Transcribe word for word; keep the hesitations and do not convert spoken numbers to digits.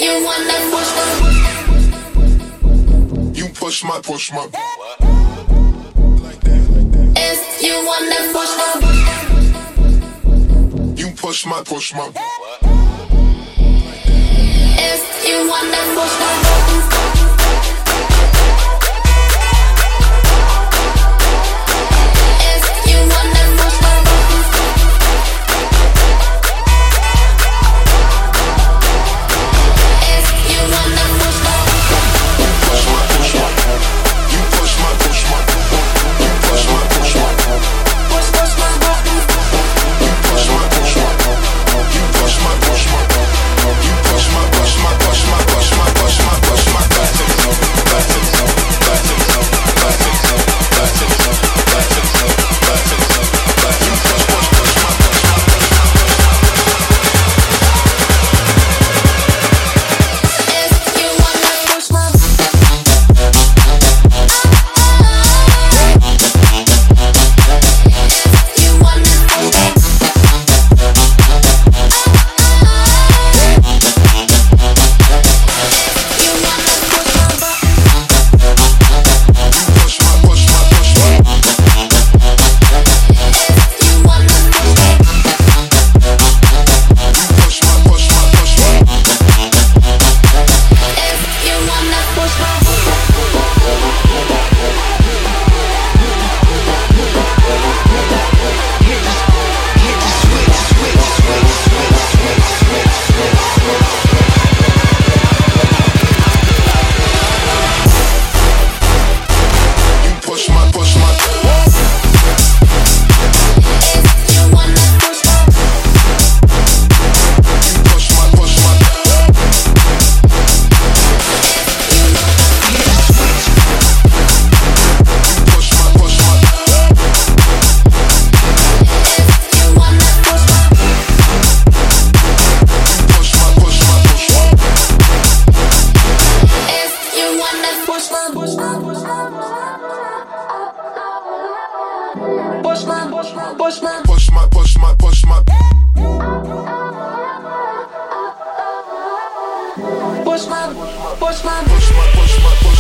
you wanna push my, you push my, push my. if you wanna push my, you push my, push my. if you wanna push my. Push my, push my, push my, push my, push my, push my, push my, push my, push my, push my, push my.